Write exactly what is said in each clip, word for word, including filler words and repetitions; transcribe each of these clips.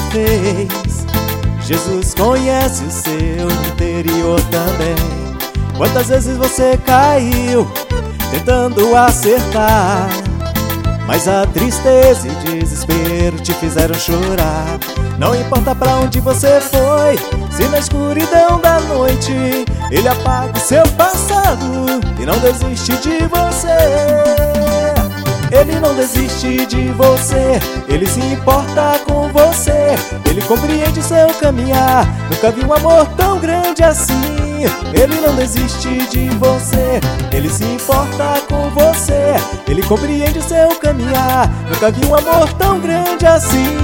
fez. Jesus conhece o seu interior também. Quantas vezes você caiu tentando acertar, mas a tristeza e desespero te fizeram chorar. Não importa pra onde você foi, se na escuridão da noite Ele apaga o seu passado e não desiste de você. Ele não desiste de você, Ele se importa com você. Ele compreende seu caminhar, nunca vi um amor tão grande assim. Ele não desiste de você, Ele se importa com você. Ele compreende seu caminhar, nunca vi um amor tão grande assim.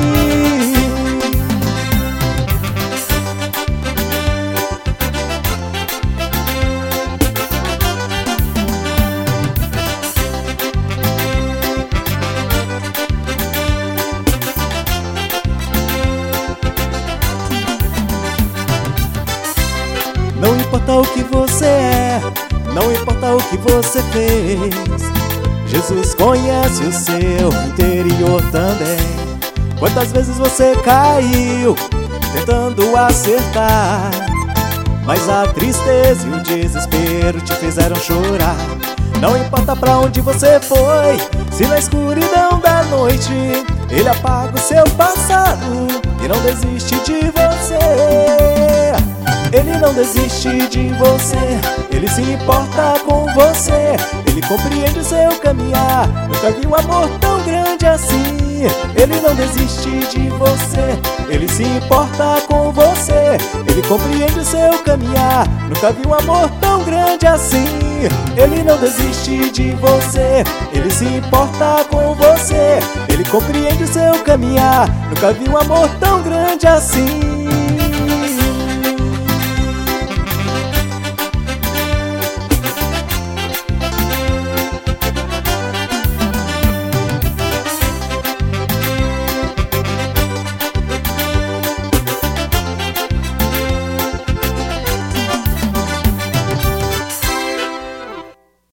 Não importa o que você é, não importa o que você fez, Jesus conhece o seu interior também. Quantas vezes você caiu tentando acertar, mas a tristeza e o desespero te fizeram chorar. Não importa pra onde você foi, se na escuridão da noite Ele apaga o seu passado e não desiste de você. Ele não desiste de você, Ele se importa com você. Ele compreende o seu caminhar, nunca vi um amor tão grande assim. Ele não desiste de você, Ele se importa com você. Ele compreende o seu caminhar, nunca vi um amor tão grande assim. Ele não desiste de você, Ele se importa com você. Ele compreende o seu caminhar, nunca vi um amor tão grande assim.